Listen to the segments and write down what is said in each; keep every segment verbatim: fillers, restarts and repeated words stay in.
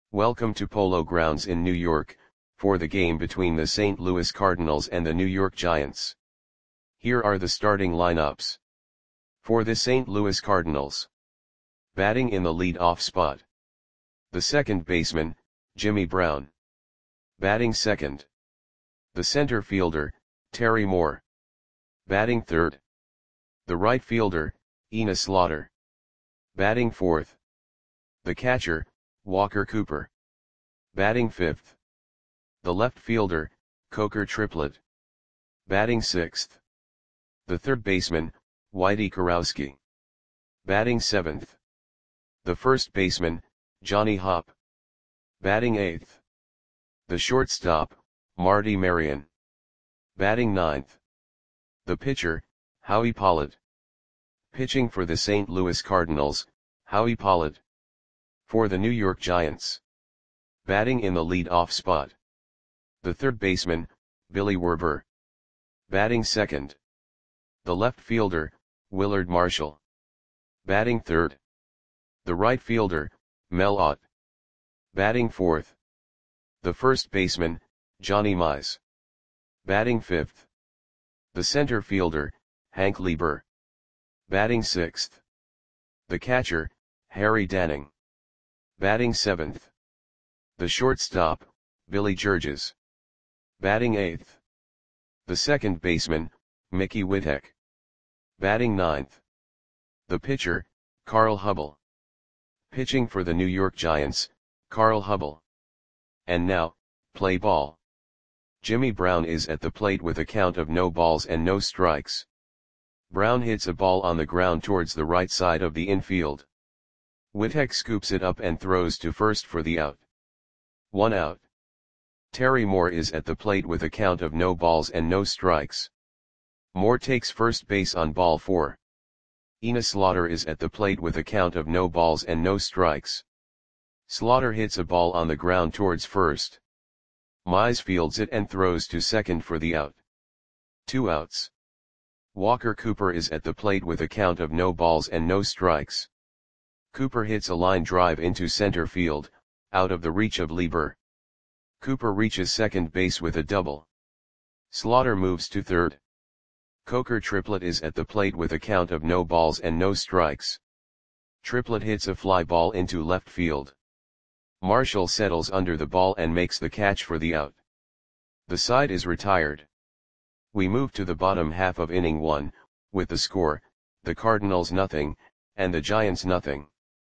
Welcome to Polo Grounds in New York, for the game between the Saint Louis Cardinals and the New York Giants. Here are the starting lineups. For the Saint Louis Cardinals. Batting in the lead-off spot. The second baseman, Jimmy Brown. Batting second. The center fielder, Terry Moore. Batting third. The right fielder, Enos Slaughter. Batting fourth. The catcher, Walker Cooper. Batting fifth. The left fielder, Coker Triplett. Batting sixth. The third baseman, Whitey Kurowski. Batting seventh. The first baseman, Johnny Hopp. Batting eighth. The shortstop, Marty Marion. Batting ninth. The pitcher, Howie Pollard. Pitching for the Saint Louis Cardinals, Howie Pollard. For the New York Giants. Batting in the lead-off spot. The third baseman, Billy Werber. Batting second. The left fielder, Willard Marshall. Batting third. The right fielder, Mel Ott. Batting fourth. The first baseman, Johnny Mize. Batting fifth. The center fielder, Hank Lieber. Batting sixth. The catcher, Harry Danning. Batting seventh. The shortstop, Billy Georges. Batting eighth. The second baseman, Mickey Whittek. Batting ninth. The pitcher, Carl Hubbell. Pitching for the New York Giants, Carl Hubbell. And now, play ball. Jimmy Brown is at the plate with a count of no balls and no strikes. Brown hits a ball on the ground towards the right side of the infield. Whittek scoops it up and throws to first for the out. One out. Terry Moore is at the plate with a count of no balls and no strikes. Moore takes first base on ball four. Enos Slaughter is at the plate with a count of no balls and no strikes. Slaughter hits a ball on the ground towards first. Mize fields it and throws to second for the out. Two outs. Walker Cooper is at the plate with a count of no balls and no strikes. Cooper hits a line drive into center field, out of the reach of Lieber. Cooper reaches second base with a double. Slaughter moves to third. Coker Triplett is at the plate with a count of no balls and no strikes. Triplett hits a fly ball into left field. Marshall settles under the ball and makes the catch for the out. The side is retired. We move to the bottom half of inning one, with the score, the Cardinals nothing, and the Giants nothing.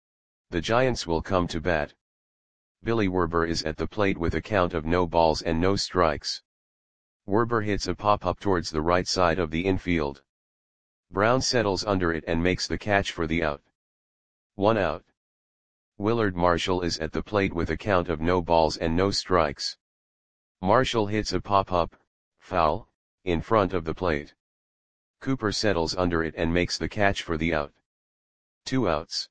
The Giants will come to bat. Billy Werber is at the plate with a count of no balls and no strikes. Werber hits a pop-up towards the right side of the infield. Brown settles under it and makes the catch for the out. One out. Willard Marshall is at the plate with a count of no balls and no strikes. Marshall hits a pop-up, foul, in front of the plate. Cooper settles under it and makes the catch for the out. Two outs.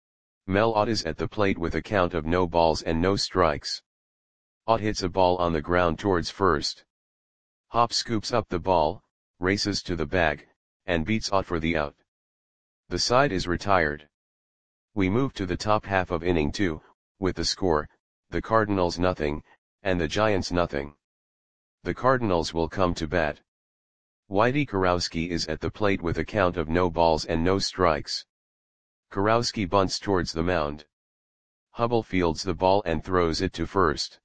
Mel Ott is at the plate with a count of no balls and no strikes. Ott hits a ball on the ground towards first. Hopp scoops up the ball, races to the bag, and beats Ott for the out. The side is retired. We move to the top half of inning two, with the score, the Cardinals nothing, and the Giants nothing. The Cardinals will come to bat. Whitey Kurowski is at the plate with a count of no balls and no strikes. Kurowski bunts towards the mound. Hubbell fields the ball and throws it to first.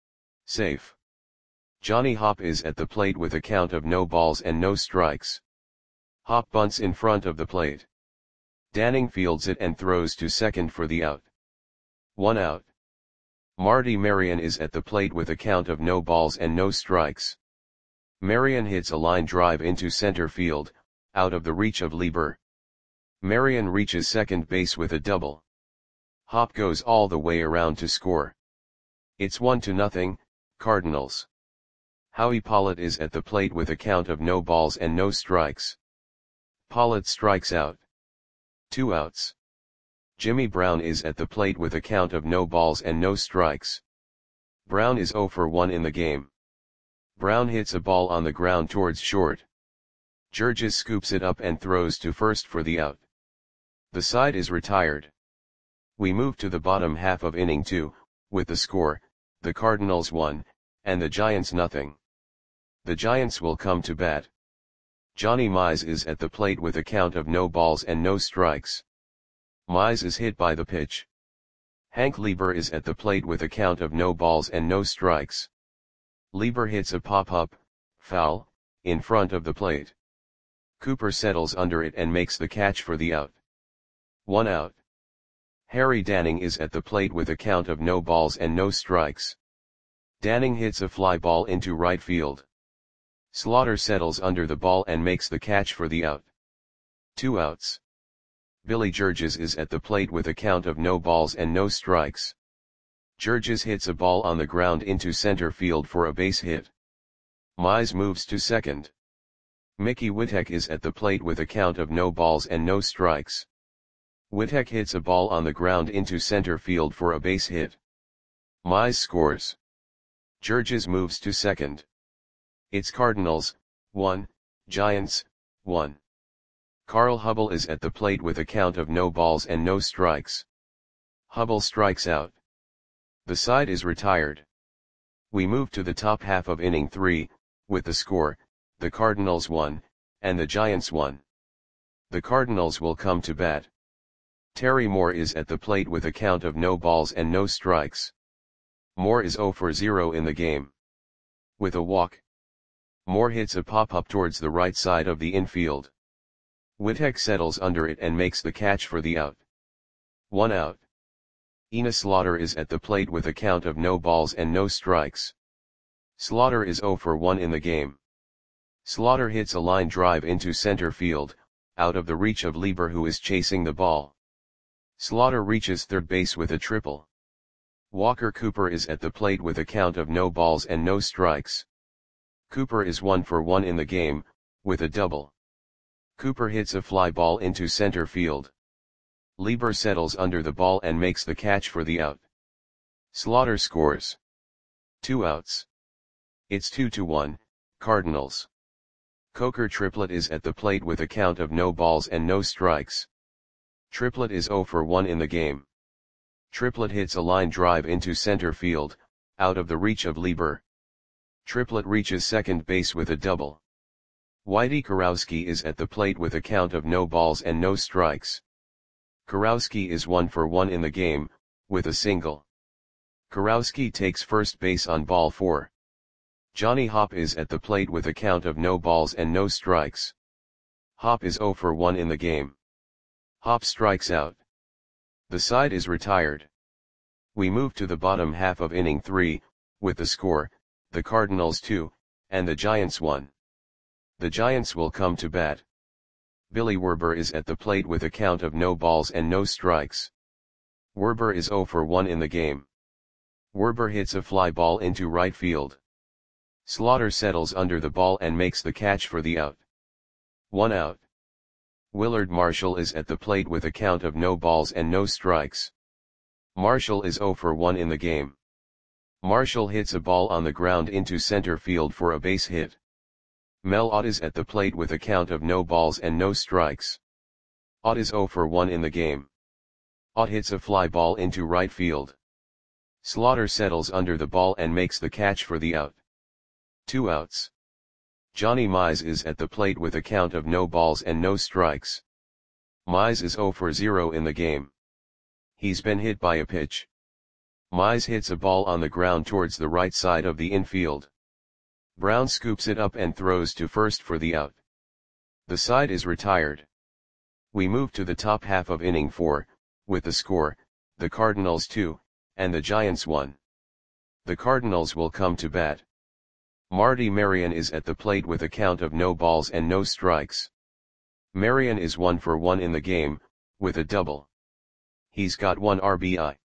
Safe. Johnny Hopp is at the plate with a count of no balls and no strikes. Hopp bunts in front of the plate. Danning fields it and throws to second for the out. One out. Marty Marion is at the plate with a count of no balls and no strikes. Marion hits a line drive into center field, out of the reach of Lieber. Marion reaches second base with a double. Hopp goes all the way around to score. It's one to nothing, Cardinals. Howie Pollard is at the plate with a count of no balls and no strikes. Pollard strikes out. Two outs. Jimmy Brown is at the plate with a count of no balls and no strikes. Brown is zero for one in the game. Brown hits a ball on the ground towards short. Georges scoops it up and throws to first for the out. The side is retired. We move to the bottom half of inning two, with the score, the Cardinals one, and the Giants nothing. The Giants will come to bat. Johnny Mize is at the plate with a count of no balls and no strikes. Mize is hit by the pitch. Hank Lieber is at the plate with a count of no balls and no strikes. Lieber hits a pop-up, foul, in front of the plate. Cooper settles under it and makes the catch for the out. One out. Harry Danning is at the plate with a count of no balls and no strikes. Danning hits a fly ball into right field. Slaughter settles under the ball and makes the catch for the out. Two outs. Billy Georges is at the plate with a count of no balls and no strikes. Georges hits a ball on the ground into center field for a base hit. Mize moves to second. Mickey Witek is at the plate with a count of no balls and no strikes. Witek hits a ball on the ground into center field for a base hit. Mize scores. Georges moves to second. It's Cardinals, one, Giants, one. Carl Hubbell is at the plate with a count of no balls and no strikes. Hubbell strikes out. The side is retired. We move to the top half of inning three, with the score, the Cardinals one, and the Giants one. The Cardinals will come to bat. Terry Moore is at the plate with a count of no balls and no strikes. Moore is zero for zero in the game. With a walk, Moore hits a pop-up towards the right side of the infield. Witek settles under it and makes the catch for the out. One out. Enos Slaughter is at the plate with a count of no balls and no strikes. Slaughter is zero for one in the game. Slaughter hits a line drive into center field, out of the reach of Lieber who is chasing the ball. Slaughter reaches third base with a triple. Walker Cooper is at the plate with a count of no balls and no strikes. Cooper is one for one in the game, with a double. Cooper hits a fly ball into center field. Lieber settles under the ball and makes the catch for the out. Slaughter scores. Two outs. It's two to one, Cardinals. Coker Triplett is at the plate with a count of no balls and no strikes. Triplett is zero for one in the game. Triplett hits a line drive into center field, out of the reach of Lieber. Triplett reaches second base with a double. Whitey Kurowski is at the plate with a count of no balls and no strikes. Kurowski is one for one in the game, with a single. Kurowski takes first base on ball four. Johnny Hopp is at the plate with a count of no balls and no strikes. Hopp is zero for one in the game. Hopp strikes out. The side is retired. We move to the bottom half of inning three, with the score, the Cardinals two, and the Giants one. The Giants will come to bat. Billy Werber is at the plate with a count of no balls and no strikes. Werber is zero for one in the game. Werber hits a fly ball into right field. Slaughter settles under the ball and makes the catch for the out. One out. Willard Marshall is at the plate with a count of no balls and no strikes. Marshall is zero for one in the game. Marshall hits a ball on the ground into center field for a base hit. Mel Ott is at the plate with a count of no balls and no strikes. Ott is zero for one in the game. Ott hits a fly ball into right field. Slaughter settles under the ball and makes the catch for the out. Two outs. Johnny Mize is at the plate with a count of no balls and no strikes. Mize is zero for zero in the game. He's been hit by a pitch. Mize hits a ball on the ground towards the right side of the infield. Brown scoops it up and throws to first for the out. The side is retired. We move to the top half of inning four, with the score, the Cardinals two, and the Giants one. The Cardinals will come to bat. Marty Marion is at the plate with a count of no balls and no strikes. Marion is one for one in the game, with a double. He's got one R B I.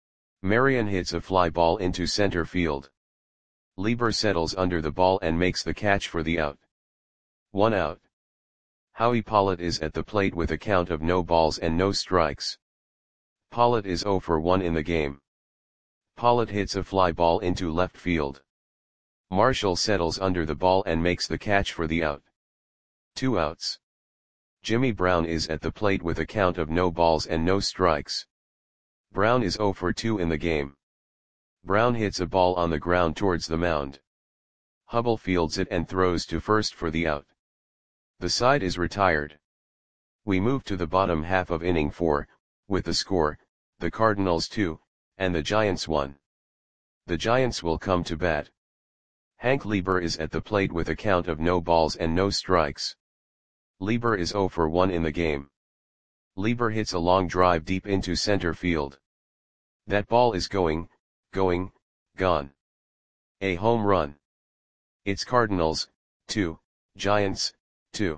Marion hits a fly ball into center field. Lieber settles under the ball and makes the catch for the out. One out. Howie Pollitt is at the plate with a count of no balls and no strikes. Pollitt is zero for one in the game. Pollitt hits a fly ball into left field. Marshall settles under the ball and makes the catch for the out. Two outs. Jimmy Brown is at the plate with a count of no balls and no strikes. Brown is zero for two in the game. Brown hits a ball on the ground towards the mound. Hubble fields it and throws to first for the out. The side is retired. We move to the bottom half of inning four, with the score, the Cardinals two, and the Giants one. The Giants will come to bat. Hank Lieber is at the plate with a count of no balls and no strikes. Lieber is zero for one in the game. Lieber hits a long drive deep into center field. That ball is going, going, gone. A home run. It's Cardinals, two, Giants, two.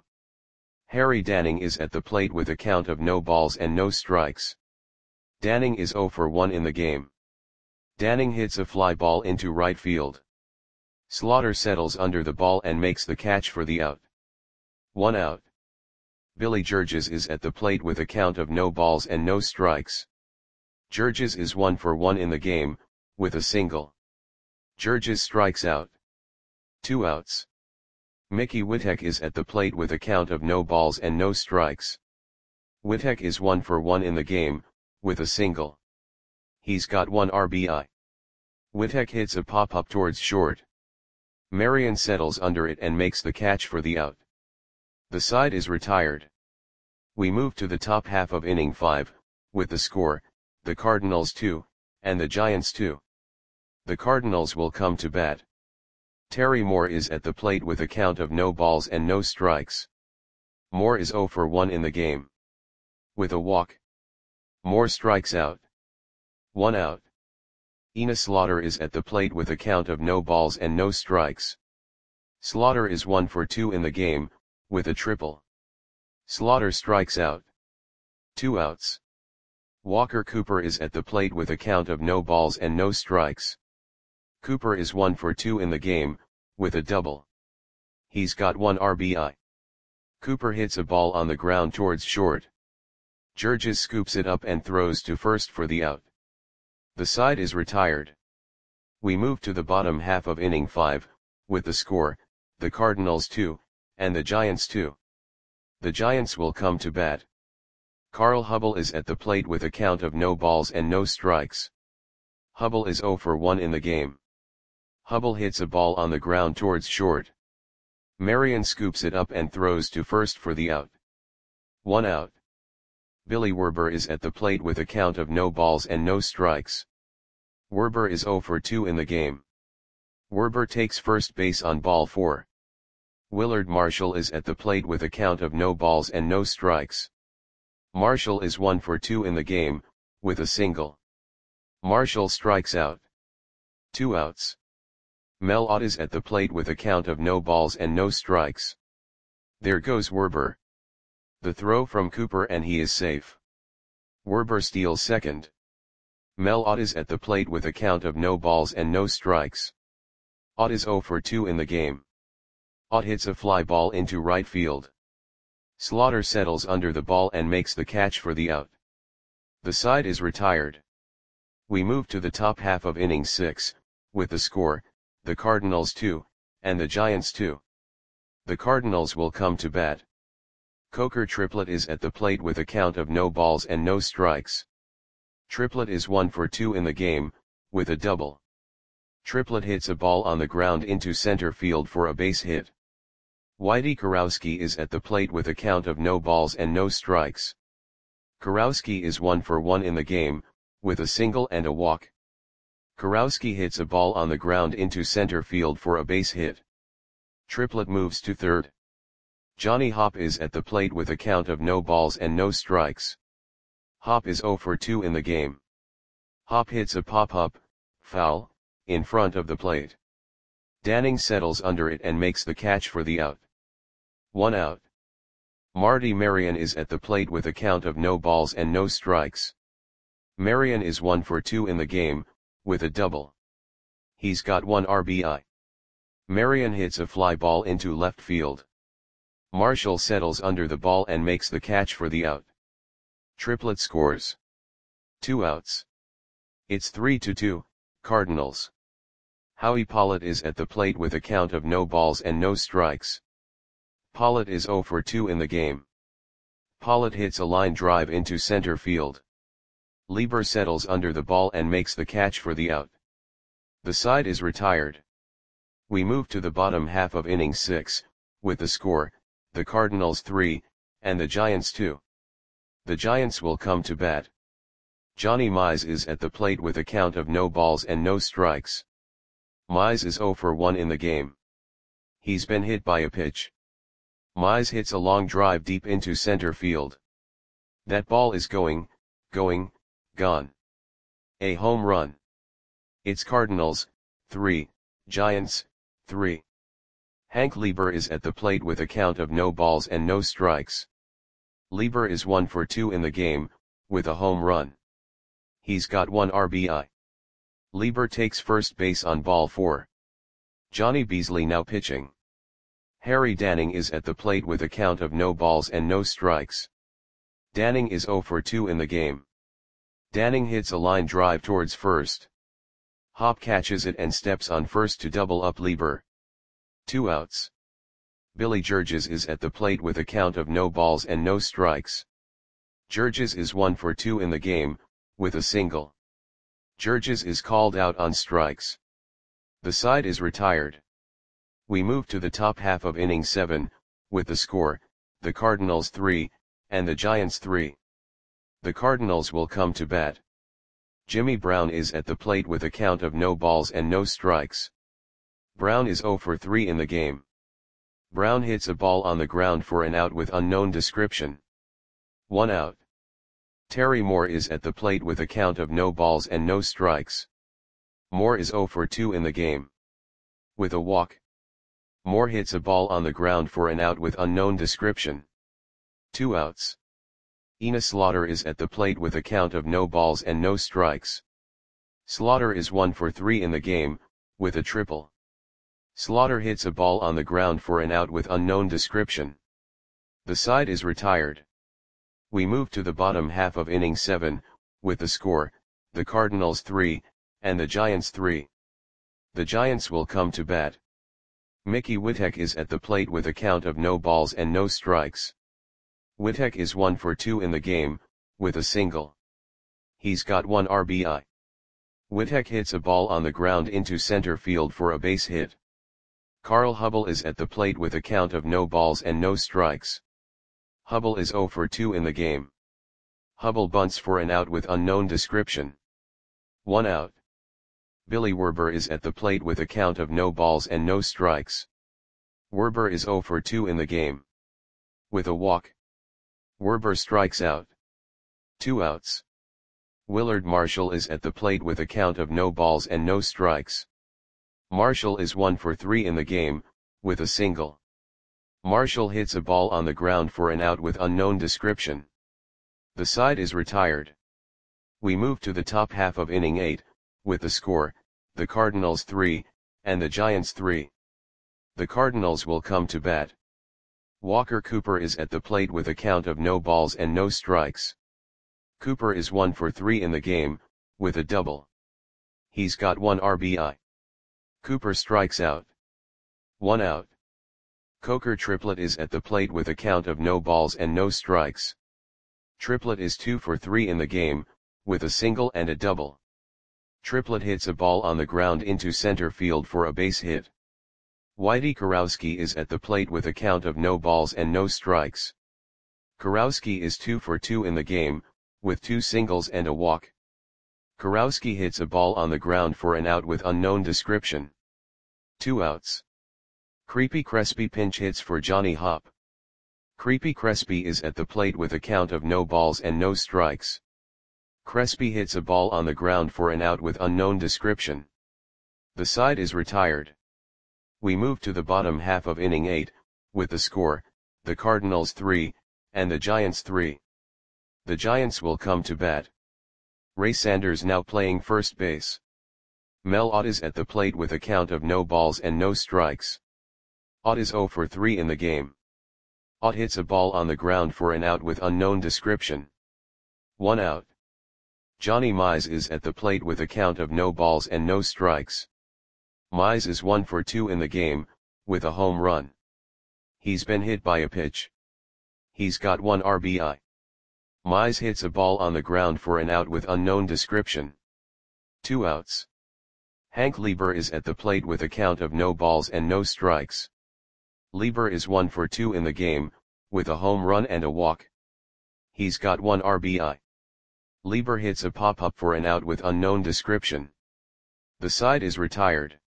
Harry Danning is at the plate with a count of no balls and no strikes. Danning is zero for one in the game. Danning hits a fly ball into right field. Slaughter settles under the ball and makes the catch for the out. One out. Billy Georges is at the plate with a count of no balls and no strikes. Georges is one for one in the game, with a single. Georges strikes out. Two outs. Mickey Whitek is at the plate with a count of no balls and no strikes. Whitek is one for one in the game, with a single. He's got one R B I. Whitek hits a pop-up towards short. Marion settles under it and makes the catch for the out. The side is retired. We move to the top half of inning five, with the score, the Cardinals two, and the Giants two. The Cardinals will come to bat. Terry Moore is at the plate with a count of no balls and no strikes. Moore is zero for one in the game. With a walk. Moore strikes out. One out. Enos Slaughter is at the plate with a count of no balls and no strikes. Slaughter is one for two in the game, with a triple. Slaughter strikes out. Two outs. Walker Cooper is at the plate with a count of no balls and no strikes. Cooper is one for two in the game, with a double. He's got one R B I. Cooper hits a ball on the ground towards short. Georges scoops it up and throws to first for the out. The side is retired. We move to the bottom half of inning five, with the score, the Cardinals two, and the Giants two. The Giants will come to bat. Carl Hubble is at the plate with a count of no balls and no strikes. Hubble is zero for one in the game. Hubble hits a ball on the ground towards short. Marion scoops it up and throws to first for the out. One out. Billy Werber is at the plate with a count of no balls and no strikes. Werber is zero for two in the game. Werber takes first base on ball four. Willard Marshall is at the plate with a count of no balls and no strikes. Marshall is one for two in the game, with a single. Marshall strikes out. Two outs. Mel Ott is at the plate with a count of no balls and no strikes. There goes Werber. The throw from Cooper and he is safe. Werber steals second. Mel Ott is at the plate with a count of no balls and no strikes. Ott is zero for two in the game. Ott hits a fly ball into right field. Slaughter settles under the ball and makes the catch for the out. The side is retired. We move to the top half of inning six, with the score, the Cardinals two, and the Giants two. The Cardinals will come to bat. Coker Triplett is at the plate with a count of no balls and no strikes. Triplett is one for two in the game, with a double. Triplett hits a ball on the ground into center field for a base hit. Whitey Kurowski is at the plate with a count of no balls and no strikes. Kurowski is one for one in the game, with a single and a walk. Kurowski hits a ball on the ground into center field for a base hit. Triplett moves to third. Johnny Hopp is at the plate with a count of no balls and no strikes. Hopp is zero for two in the game. Hopp hits a pop-up, foul, in front of the plate. Danning settles under it and makes the catch for the out. One out. Marty Marion is at the plate with a count of no balls and no strikes. Marion is one for two in the game, with a double. He's got one R B I. Marion hits a fly ball into left field. Marshall settles under the ball and makes the catch for the out. Triplett scores. Two outs. It's three to two, Cardinals. Howie Pollitt is at the plate with a count of no balls and no strikes. Pollitt is zero for two in the game. Pollitt hits a line drive into center field. Lieber settles under the ball and makes the catch for the out. The side is retired. We move to the bottom half of inning six, with the score, the Cardinals three, and the Giants two. The Giants will come to bat. Johnny Mize is at the plate with a count of no balls and no strikes. Mize is oh for one in the game. He's been hit by a pitch. Mize hits a long drive deep into center field. That ball is going, going, gone. A home run. It's Cardinals, three, Giants, three. Hank Lieber is at the plate with a count of no balls and no strikes. Lieber is one for two in the game, with a home run. He's got one R B I. Lieber takes first base on ball four. Johnny Beasley now pitching. Harry Danning is at the plate with a count of no balls and no strikes. Danning is oh for two in the game. Danning hits a line drive towards first. Hop catches it and steps on first to double up Lieber. Two outs. Billy Georges is at the plate with a count of no balls and no strikes. Georges is one for two in the game, with a single. Georges is called out on strikes. The side is retired. We move to the top half of inning seven, with the score, the Cardinals three, and the Giants three. The Cardinals will come to bat. Jimmy Brown is at the plate with a count of no balls and no strikes. Brown is oh for three in the game. Brown hits a ball on the ground for an out with unknown description. One out. Terry Moore is at the plate with a count of no balls and no strikes. Moore is oh for two in the game. With a walk. Moore hits a ball on the ground for an out with unknown description. Two outs. Enos Slaughter is at the plate with a count of no balls and no strikes. Slaughter is one for three in the game, with a triple. Slaughter hits a ball on the ground for an out with unknown description. The side is retired. We move to the bottom half of inning seven, with the score, the Cardinals three, and the Giants three. The Giants will come to bat. Mickey Witek is at the plate with a count of no balls and no strikes. Witek is one for two in the game, with a single. He's got one R B I. Witek hits a ball on the ground into center field for a base hit. Carl Hubble is at the plate with a count of no balls and no strikes. Hubble is oh for two in the game. Hubble bunts for an out with unknown description. One out. Billy Werber is at the plate with a count of no balls and no strikes. Werber is oh for two in the game. With a walk. Werber strikes out. Two outs. Willard Marshall is at the plate with a count of no balls and no strikes. Marshall is one for three in the game, with a single. Marshall hits a ball on the ground for an out with unknown description. The side is retired. We move to the top half of inning eight, with the score, the Cardinals three, and the Giants three. The Cardinals will come to bat. Walker Cooper is at the plate with a count of no balls and no strikes. Cooper is one for three in the game, with a double. He's got one R B I. Cooper strikes out. One out. Coker Triplett is at the plate with a count of no balls and no strikes. Triplett is two for three in the game, with a single and a double. Triplett hits a ball on the ground into center field for a base hit. Whitey Kurowski is at the plate with a count of no balls and no strikes. Kurowski is two for two in the game, with two singles and a walk. Kurowski hits a ball on the ground for an out with unknown description. Two outs. Creepy Crespi pinch hits for Johnny Hop. Creepy Crespi is at the plate with a count of no balls and no strikes. Crespi hits a ball on the ground for an out with unknown description. The side is retired. We move to the bottom half of inning eight, with the score, the Cardinals three, and the Giants three. The Giants will come to bat. Ray Sanders now playing first base. Mel Ott is at the plate with a count of no balls and no strikes. Ott is oh for three in the game. Ott hits a ball on the ground for an out with unknown description. One out. Johnny Mize is at the plate with a count of no balls and no strikes. Mize is one for two in the game, with a home run. He's been hit by a pitch. He's got one R B I. Mize hits a ball on the ground for an out with unknown description. Two outs. Hank Lieber is at the plate with a count of no balls and no strikes. Lieber is one for two in the game, with a home run and a walk. He's got one R B I. Lieber hits a pop-up for an out with unknown description. The side is retired.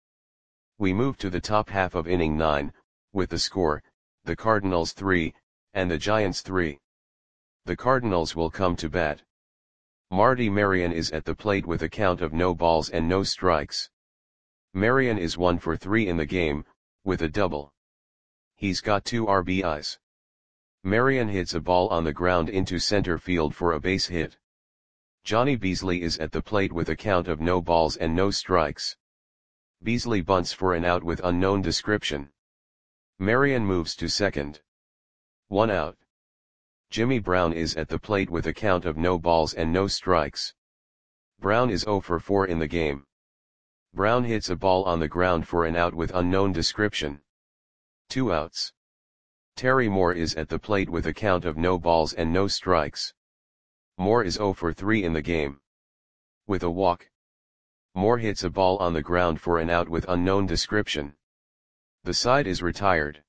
We move to the top half of inning nine, with the score, the Cardinals three, and the Giants three. The Cardinals will come to bat. Marty Marion is at the plate with a count of no balls and no strikes. Marion is one for three in the game, with a double. He's got two R B Is. Marion hits a ball on the ground into center field for a base hit. Johnny Beasley is at the plate with a count of no balls and no strikes. Beasley bunts for an out with unknown description. Marion moves to second. One out. Jimmy Brown is at the plate with a count of no balls and no strikes. Brown is zero for four in the game. Brown hits a ball on the ground for an out with unknown description. Two outs. Terry Moore is at the plate with a count of no balls and no strikes. Moore is zero for three in the game. With a walk. Moore hits a ball on the ground for an out with unknown description. The side is retired.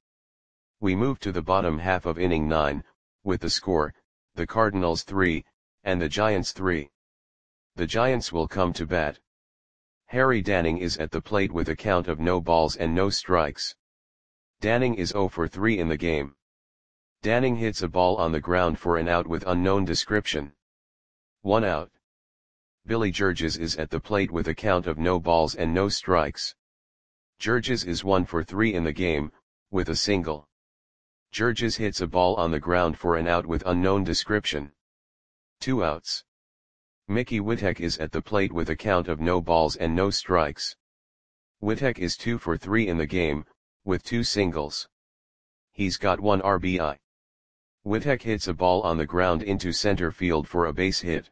We move to the bottom half of inning nine, with the score, the Cardinals three, and the Giants three. The Giants will come to bat. Harry Danning is at the plate with a count of no balls and no strikes. Danning is zero for three in the game. Danning hits a ball on the ground for an out with unknown description. One out. Billy Georges is at the plate with a count of no balls and no strikes. Georges is one for three in the game, with a single. Georges hits a ball on the ground for an out with unknown description. Two outs. Mickey Witek is at the plate with a count of no balls and no strikes. Witek is two for three in the game, with two singles. He's got one R B I. Witek hits a ball on the ground into center field for a base hit.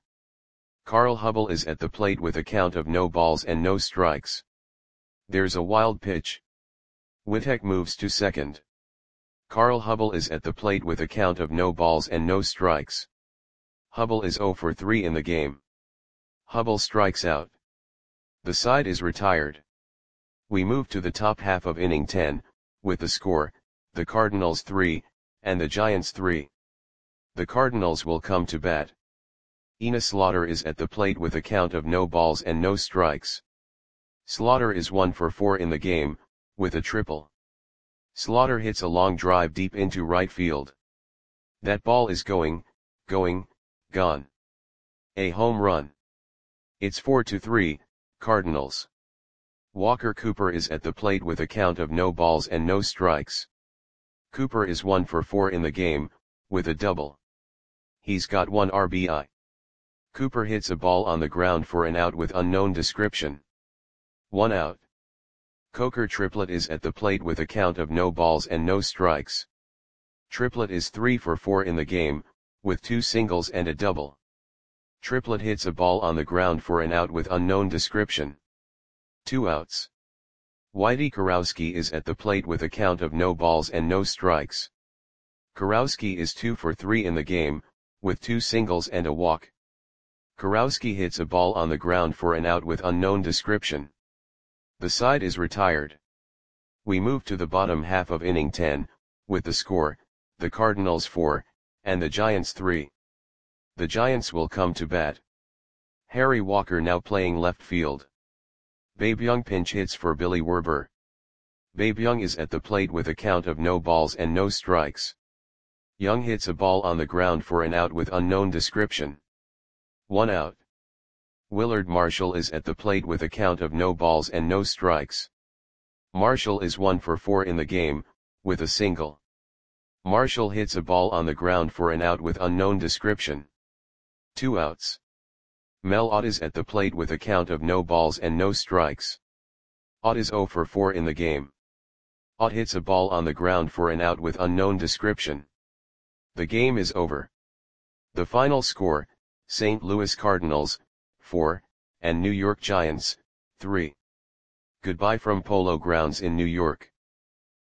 Carl Hubbell is at the plate with a count of no balls and no strikes. There's a wild pitch. Witek moves to second. Carl Hubbell is at the plate with a count of no balls and no strikes. Hubbell is zero for three in the game. Hubbell strikes out. The side is retired. We move to the top half of inning ten, with the score, the Cardinals three, and the Giants three. The Cardinals will come to bat. Enos Slaughter is at the plate with a count of no balls and no strikes. Slaughter is one for four in the game, with a triple. Slaughter hits a long drive deep into right field. That ball is going, going, gone. A home run. It's four to three, Cardinals. Walker Cooper is at the plate with a count of no balls and no strikes. Cooper is one for four in the game, with a double. He's got one R B I. Cooper hits a ball on the ground for an out with unknown description. One out. Coker Triplett is at the plate with a count of no balls and no strikes. Triplett is three for four in the game, with two singles and a double. Triplett hits a ball on the ground for an out with unknown description. Two outs. Whitey Kurowski is at the plate with a count of no balls and no strikes. Kurowski is two for three in the game, with two singles and a walk. Kurowski hits a ball on the ground for an out with unknown description. The side is retired. We move to the bottom half of inning ten, with the score, the Cardinals four, and the Giants three. The Giants will come to bat. Harry Walker now playing left field. Babe Young pinch hits for Billy Werber. Babe Young is at the plate with a count of no balls and no strikes. Young hits a ball on the ground for an out with unknown description. One out. Willard Marshall is at the plate with a count of no balls and no strikes. Marshall is one for four in the game, with a single. Marshall hits a ball on the ground for an out with unknown description. Two outs. Mel Ott is at the plate with a count of no balls and no strikes. Ott is zero for four in the game. Ott hits a ball on the ground for an out with unknown description. The game is over. The final score, Saint Louis Cardinals, four, and New York Giants, three. Goodbye from Polo Grounds in New York.